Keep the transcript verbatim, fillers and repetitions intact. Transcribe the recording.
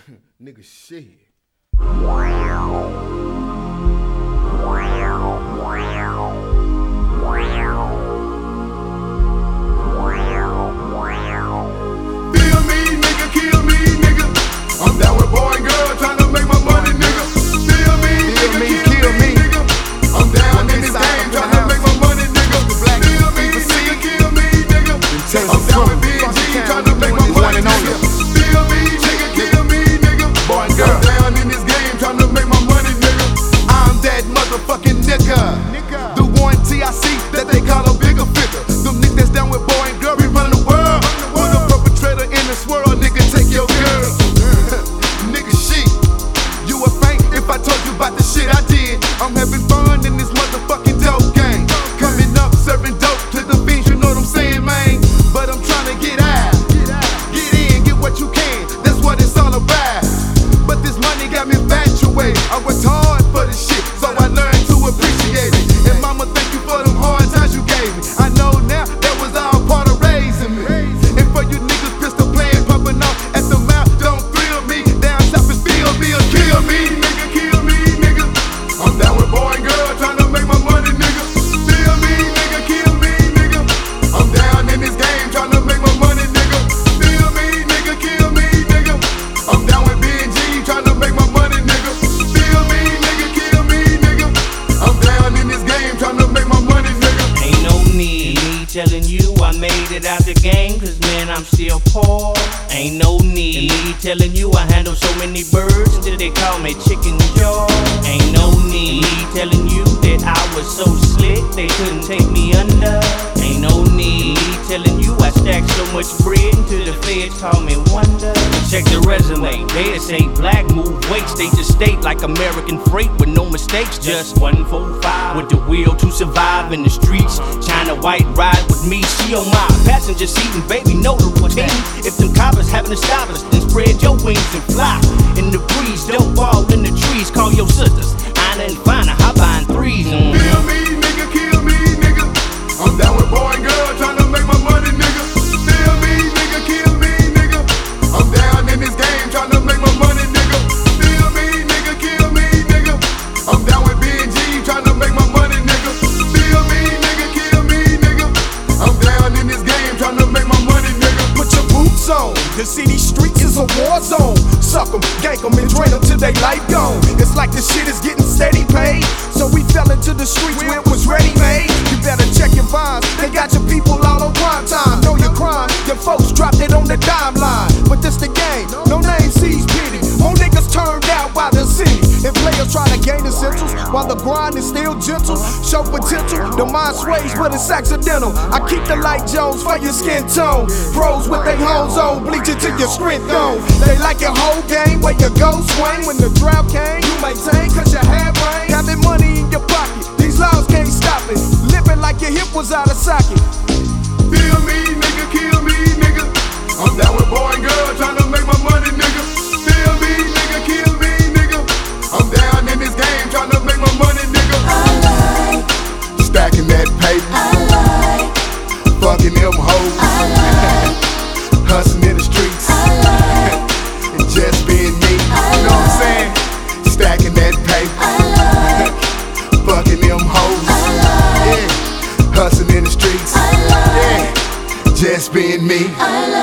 Nigga, shit. Feel me, nigga, kill me, nigga. I'm down with boy and girl, tryna make my money, nigga. Feel me, nigga, kill me, nigga. I'm down in this game, tryna make my money, nigga. Feel me, nigga, kill me, nigga. I'm down with B and G, tryna make my money, nigga. Feel me, nigga, kill me, nigga. Boy and girl, I'm down in this game, tryna make my money, nigga. I'm that motherfucking nigga, the one T I C that they call a bigger figure. Them niggas that's down with boy and girl, we running the world. With a perpetrator in this world, nigga, take your girl. Nigga, shit, you a faint if I told you about the shit I did. I'm having fun in this motherfucking dope game. Coming up, serving dope to the fiends, you know what I'm saying, man? But I'm trying to get out. Get in, get what you can, that's what it's all about. But this money got me infatuated. I worked hard for this shit, so I learned to appreciate it. And mama, thank you for them hard times you gave me. I know now that was all part of raising me. And for you niggas pistol playing, popping off at the mouth, don't thrill me. Down south and feel me or kill me, nigga, kill me, nigga. I'm down with boy and girl, trying to make my money, nigga. Feel me, nigga, kill me, nigga. I'm down in this game, trying to make my money, nigga. Feel me, nigga, kill me, nigga. I'm down with B and G, trying to make my money, nigga. Feel me, nigga, kill me, nigga. I'm down in this game, trying to make my money, nigga. Ain't no need me telling you I made it out the game, cause man, I'm still poor. Ain't no need me telling you I handle so many birds until they call me Chicken Jaw. Ain't no need me telling you that I was so slick they couldn't take me under. Ain't no need me telling you I stacked so much bread until the feds call me Wonder. Check the resume, they say black move weight state to state like American freight with no mistakes. Just one four five with the will to survive in the streets. China White ride with me, she on my passenger seat, and baby know the routine. If them coppers having to stop us, then spread your wings and fly in the breeze. Don't fall in the trees, call your sisters Ina and Fina, hop on threes. Mm. Feel me, nigga, kill me, nigga. I'm down with boy and girl, trying to make my money, nigga. Feel me, nigga, kill me, nigga. I'm down in this game, trying to make my money, nigga. Feel me, nigga, kill me, nigga. I'm down with B and G, trying to make my money, nigga. Feel me, nigga, kill me, nigga. I'm down in this game, trying to make my money, nigga. Put your boots on, the city street is a war zone. Suck 'em, gank 'em, and drain 'em till they life gone. It's like the shit is getting steady paid, so we fell into the streets where it was ready made. You better check your vines, they got your people all on prime time. Know your crime, your folks dropped it on the dime line. But this the game, no name sees pity. More niggas turned out by the city, and players try to gain essentials while the grind is still gentle. Show potential, the mind sways, but it's accidental. I keep the light Jones for your skin tone. Pros with their hoes on, bleach it till your strength gone. They like your whole game, where you go swing. When the drought came, you maintain cause you had rain. Having money in your pocket, these laws can't stop it. Living like your hip was out of socket. Feel me, nigga, kill me, nigga. I'm down with boy and girl, trying to make my money, nigga. Feel me, nigga, kill me, nigga. I'm down in this game, trying to make my money, nigga. I like, Stacking that paper, I like, fucking them hoes, I like, hustling in the streets, I like, and just being me. You know what I'm saying? Stacking that paper, I like, fucking them hoes, I like, yeah, hustling in the streets, I like, yeah, just being me. I like.